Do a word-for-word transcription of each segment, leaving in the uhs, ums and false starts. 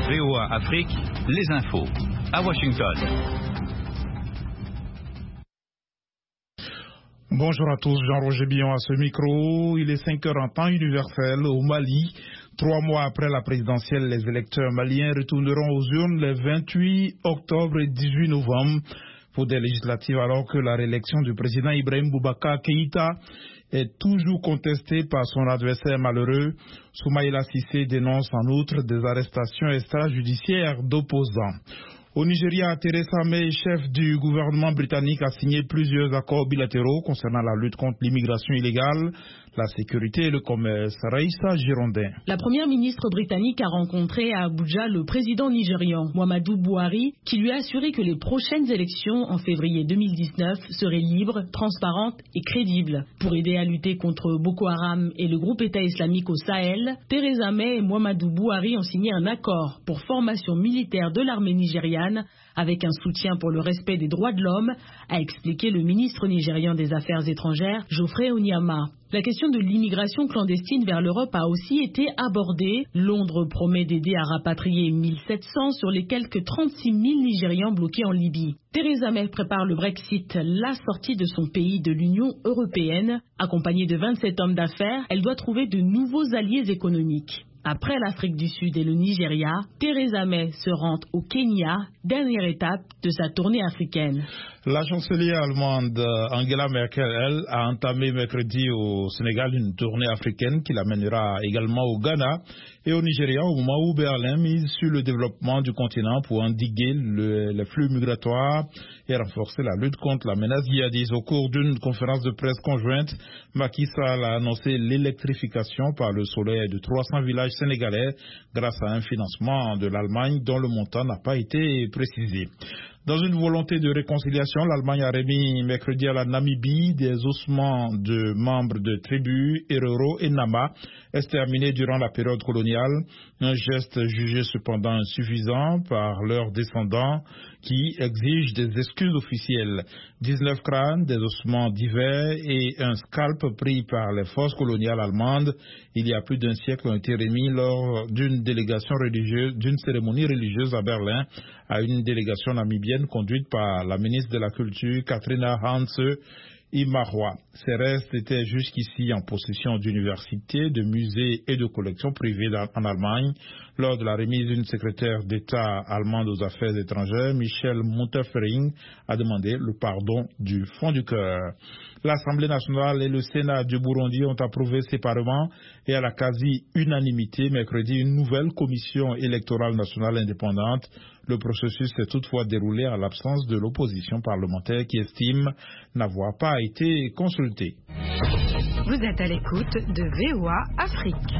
V O A Afrique, les infos. À Washington. Bonjour à tous, Jean-Roger Billon à ce micro. Il est cinq heures en temps universel au Mali. Trois mois après la présidentielle, les électeurs maliens retourneront aux urnes les vingt-huit octobre et dix-huit novembre pour des législatives, alors que la réélection du président Ibrahim Boubacar Keïta est toujours contestée par son adversaire malheureux. Soumaïla Cissé dénonce en outre des arrestations extrajudiciaires d'opposants. Au Nigeria, Theresa May, chef du gouvernement britannique, a signé plusieurs accords bilatéraux concernant la lutte contre l'immigration illégale, la sécurité et le commerce. Raïssa Girondin. La première ministre britannique a rencontré à Abuja le président nigérian, Muhammadu Buhari, qui lui a assuré que les prochaines élections en février deux mille dix-neuf seraient libres, transparentes et crédibles. Pour aider à lutter contre Boko Haram et le groupe État islamique au Sahel, Theresa May et Muhammadu Buhari ont signé un accord pour formation militaire de l'armée nigériane avec un soutien pour le respect des droits de l'homme, a expliqué le ministre nigérian des Affaires étrangères, Geoffrey Onyama. La question de l'immigration clandestine vers l'Europe a aussi été abordée. Londres promet d'aider à rapatrier mille sept cents sur les quelques trente-six mille Nigérians bloqués en Libye. Theresa May prépare le Brexit, la sortie de son pays de l'Union européenne. Accompagnée de vingt-sept hommes d'affaires, elle doit trouver de nouveaux alliés économiques. Après l'Afrique du Sud et le Nigeria, Theresa May se rend au Kenya, dernière étape de sa tournée africaine. La chancelière allemande Angela Merkel, elle, a entamé mercredi au Sénégal une tournée africaine qui l'amènera également au Ghana et au Nigeria au moment où Berlin mise sur le développement du continent pour endiguer le, les flux migratoires et renforcer la lutte contre la menace djihadiste. Au cours d'une conférence de presse conjointe, Macky Sall a annoncé l'électrification par le soleil de trois cents villages sénégalais grâce à un financement de l'Allemagne dont le montant n'a pas été précisé. Dans une volonté de réconciliation, l'Allemagne a remis mercredi à la Namibie des ossements de membres de tribus Herero et Nama exterminés durant la période coloniale, un geste jugé cependant insuffisant par leurs descendants qui exigent des excuses officielles. dix-neuf crânes, des ossements divers et un scalp pris par les forces coloniales allemandes il y a plus d'un siècle ont été remis lors d'une délégation religieuse, d'une cérémonie religieuse à Berlin à une délégation namibienne conduite par la ministre de la Culture Katrina Hans Imarwa. Ces restes étaient jusqu'ici en possession d'universités, de musées et de collections privées en Allemagne. Lors de la remise d'une secrétaire d'État allemande aux affaires étrangères, Michel Müntefering a demandé le pardon du fond du cœur. L'Assemblée nationale et le Sénat du Burundi ont approuvé séparément et à la quasi-unanimité mercredi une nouvelle commission électorale nationale indépendante. Le processus s'est toutefois déroulé en l'absence de l'opposition parlementaire qui estime n'avoir pas été consultée. Vous êtes à l'écoute de V O A Afrique.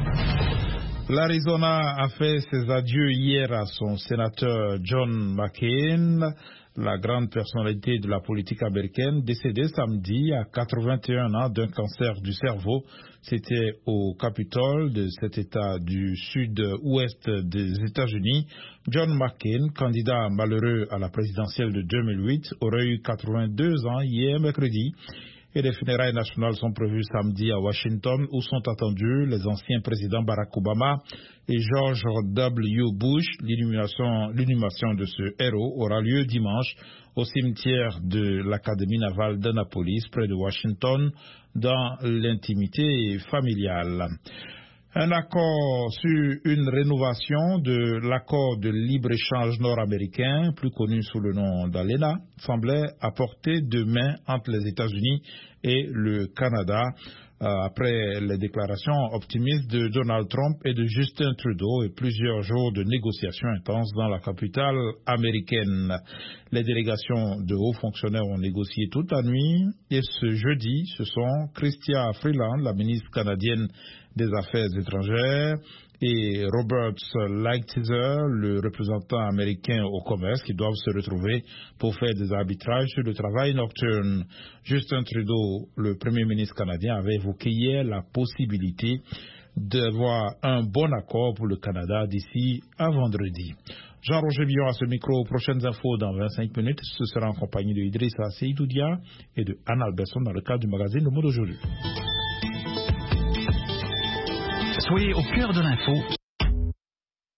L'Arizona a fait ses adieux hier à son sénateur John McCain, la grande personnalité de la politique américaine, décédé samedi à quatre-vingt-un ans d'un cancer du cerveau. C'était au Capitole de cet État du sud-ouest des États-Unis. John McCain, candidat malheureux à la présidentielle de deux mille huit, aurait eu quatre-vingt-deux ans hier mercredi. Et les funérailles nationales sont prévues samedi à Washington, où sont attendus les anciens présidents Barack Obama et George W. Bush. L'inhumation, l'inhumation de ce héros aura lieu dimanche au cimetière de l'Académie navale d'Annapolis, près de Washington, dans l'intimité familiale. Un accord sur une rénovation de l'accord de libre-échange nord-américain, plus connu sous le nom d'ALENA, semblait à portée de main entre les États-Unis et le Canada, euh, après les déclarations optimistes de Donald Trump et de Justin Trudeau et plusieurs jours de négociations intenses dans la capitale américaine. Les délégations de hauts fonctionnaires ont négocié toute la nuit et ce jeudi, ce sont Chrystia Freeland, la ministre canadienne des Affaires étrangères, et Robert Lighthizer, le représentant américain au commerce, qui doivent se retrouver pour faire des arbitrages sur le travail nocturne. Justin Trudeau, le Premier ministre canadien, avait évoqué hier la possibilité d'avoir un bon accord pour le Canada d'ici à vendredi. Jean-Roger Billon à ce micro. Prochaines infos dans vingt-cinq minutes. Ce sera en compagnie de Idrissa Seydoudia et de Anne Alberson dans le cadre du magazine Le Monde aujourd'hui. Soyez au cœur de l'info.